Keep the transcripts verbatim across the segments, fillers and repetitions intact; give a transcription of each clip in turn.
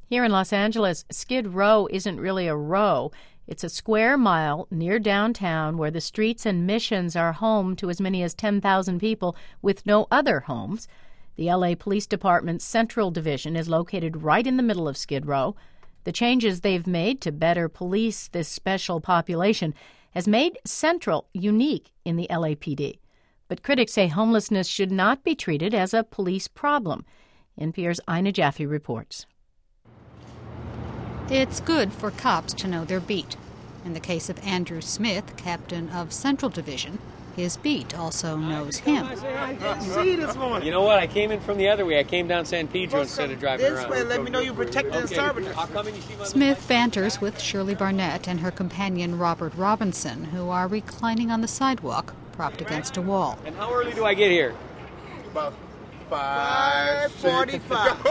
Here in Los Angeles, Skid Row isn't really a row. It's a square mile near downtown where the streets and missions are home to as many as ten thousand people with no other homes. The L A Police Department's Central Division is located right in the middle of Skid Row. The changes they've made to better police this special population has made Central unique in the L A P D. But critics say homelessness should not be treated as a police problem. N P R's Ina Jaffe reports. It's good for cops to know their beat. In the case of Andrew Smith, captain of Central Division, his beat also knows him. You know what? I came in from the other way. I came down San Pedro instead of driving this around. This way, let me know you protect the servitors. Smith banters with Shirley Barnett and her companion Robert Robinson, who are reclining on the sidewalk, propped against a wall. And how early do I get here? About five forty-five.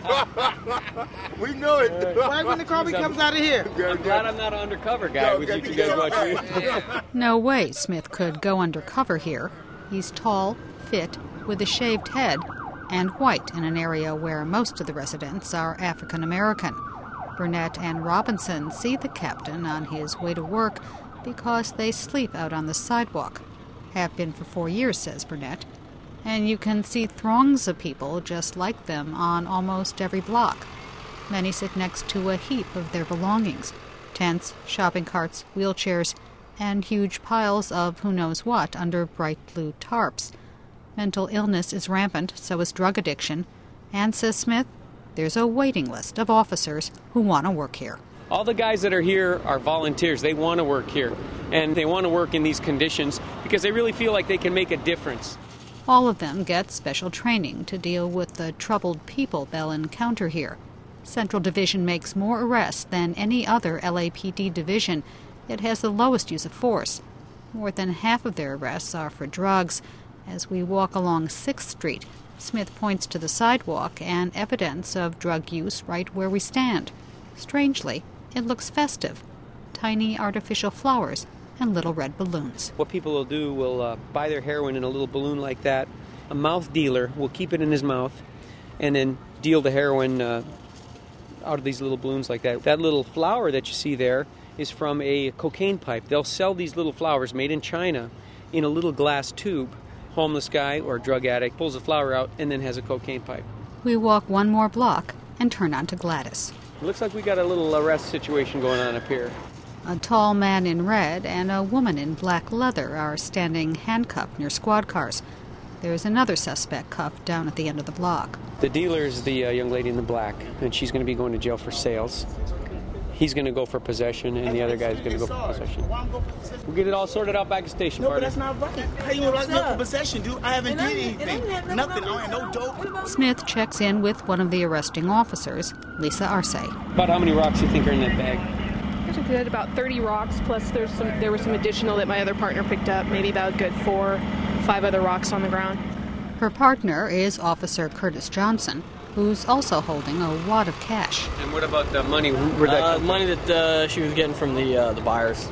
We know it. Right when the car comes out of here. I'm glad I'm not an undercover guy with you guys watching. No way Smith could go undercover here. He's tall, fit, with a shaved head, and white in an area where most of the residents are African American. Burnett and Robinson see the captain on his way to work because they sleep out on the sidewalk. Have been for four years, says Burnett. And you can see throngs of people just like them on almost every block. Many sit next to a heap of their belongings: tents, shopping carts, wheelchairs, and huge piles of who knows what under bright blue tarps. Mental illness is rampant, so is drug addiction. And, says Smith, there's a waiting list of officers who want to work here. All the guys that are here are volunteers. They want to work here, and they want to work in these conditions because they really feel like they can make a difference. All of them get special training to deal with the troubled people they'll encounter here. Central Division makes more arrests than any other L A P D division. It has the lowest use of force. More than half of their arrests are for drugs. As we walk along sixth Street, Smith points to the sidewalk and evidence of drug use right where we stand. Strangely, it looks festive. Tiny artificial flowers and little red balloons. What people will do will uh, buy their heroin in a little balloon like that. A mouth dealer will keep it in his mouth and then deal the heroin uh, out of these little balloons like that. That little flower that you see there is from a cocaine pipe. They'll sell these little flowers made in China in a little glass tube. Homeless guy or drug addict pulls the flower out and then has a cocaine pipe. We walk one more block and turn onto Gladys. It looks like we got a little arrest situation going on up here. A tall man in red and a woman in black leather are standing handcuffed near squad cars. There's another suspect cuffed down at the end of the block. The dealer is the uh, young lady in the black, and she's going to be going to jail for sales. He's going to go for possession, and the other guy's going to go for possession. We'll get it all sorted out back at station, No, partner. but that's not right. How you like me for possession, dude? I haven't did anything. Nothing. I ain't no dope. Smith checks in with one of the arresting officers, Lisa Arce. About how many rocks do you think are in that bag? I took it about thirty rocks, plus there's some. There was some additional that my other partner picked up, maybe about a good four, five other rocks on the ground. Her partner is Officer Curtis Johnson, who's also holding a wad of cash. And what about the money? Where'd that Uh, come from? money that uh, she was getting from the uh, the buyers.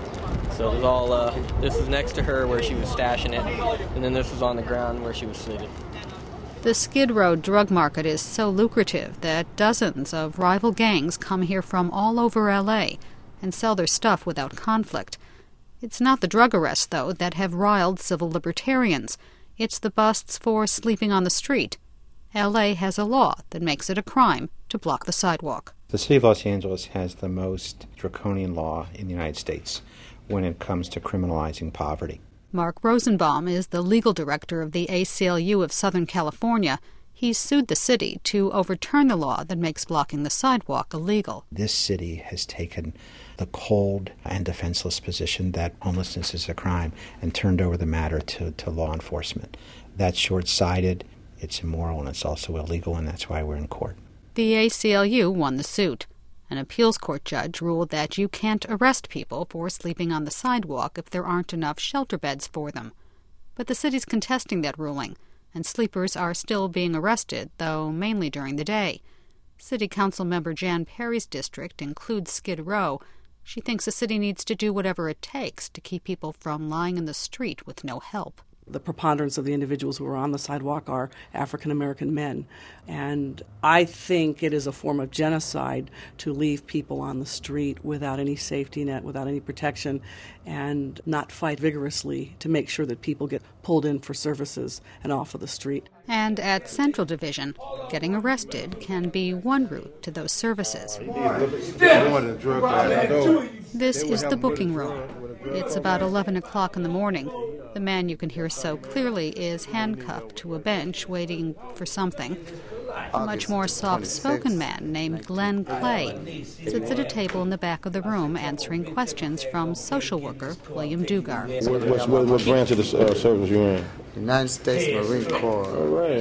So it was all. Uh, this was next to her where she was stashing it, and then this was on the ground where she was seated. The Skid Row drug market is so lucrative that dozens of rival gangs come here from all over L A and sell their stuff without conflict. It's not the drug arrests, though, that have riled civil libertarians. It's the busts for sleeping on the street. L A has a law that makes it a crime to block the sidewalk. The city of Los Angeles has the most draconian law in the United States when it comes to criminalizing poverty. Mark Rosenbaum is the legal director of the A C L U of Southern California. He's sued the city to overturn the law that makes blocking the sidewalk illegal. This city has taken the cold and defenseless position that homelessness is a crime and turned over the matter to, to law enforcement. That's short-sighted, it's immoral, and it's also illegal, and that's why we're in court. The A C L U won the suit. An appeals court judge ruled that you can't arrest people for sleeping on the sidewalk if there aren't enough shelter beds for them. But the city's contesting that ruling, and sleepers are still being arrested, though mainly during the day. City Council member Jan Perry's district includes Skid Row. She thinks the city needs to do whatever it takes to keep people from lying in the street with no help. The preponderance of the individuals who are on the sidewalk are African American men. And I think it is a form of genocide to leave people on the street without any safety net, without any protection, and not fight vigorously to make sure that people get pulled in for services and off of the street. And at Central Division, getting arrested can be one route to those services. This is the booking room. It's about eleven o'clock in the morning. The man you can hear so clearly is handcuffed to a bench waiting for something. A much more soft-spoken man named Glenn Clay sits at a table in the back of the room answering questions from social worker William Dugar. What, what, what, what branch of the uh, service you in? United States Marine Corps. All right.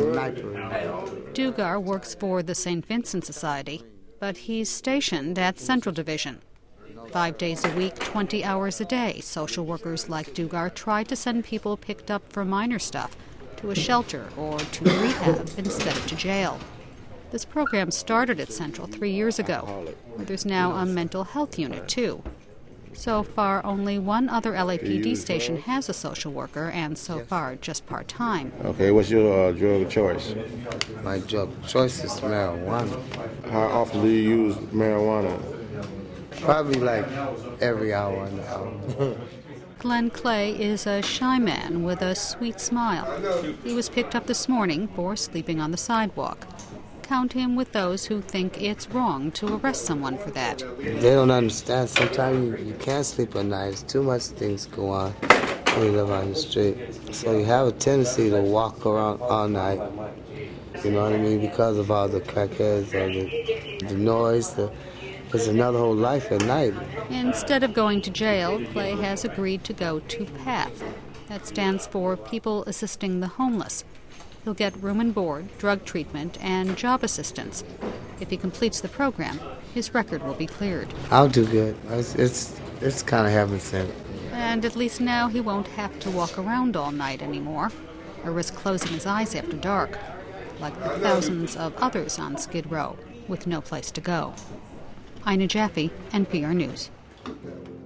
Sniper. Dugar works for the Saint Vincent Society, but he's stationed at Central Division. Five days a week, twenty hours a day, social workers like Dugar try to send people picked up for minor stuff to a shelter or to rehab instead of to jail. This program started at Central three years ago, where there's now a mental health unit, too. So far, only one other L A P D station has a social worker, and so far, just part-time. Okay, what's your uh, drug of choice? My drug of choice is marijuana. How often do you use marijuana? Probably like every hour and a hour. Glenn Clay is a shy man with a sweet smile. He was picked up this morning for sleeping on the sidewalk. Count him with those who think it's wrong to arrest someone for that. They don't understand. Sometimes you, you can't sleep at night. There's too much things go on when you live on the street. So you have a tendency to walk around all night. You know what I mean? Because of all the crackheads or the, the noise, the There's another whole life at night. Instead of going to jail, Clay has agreed to go to PATH. That stands for People Assisting the Homeless. He'll get room and board, drug treatment, and job assistance. If he completes the program, his record will be cleared. I'll do good. It's it's, it's kind of heaven sent. And at least now he won't have to walk around all night anymore, or risk closing his eyes after dark, like the thousands of others on Skid Row with no place to go. Ina Jaffe, N P R News.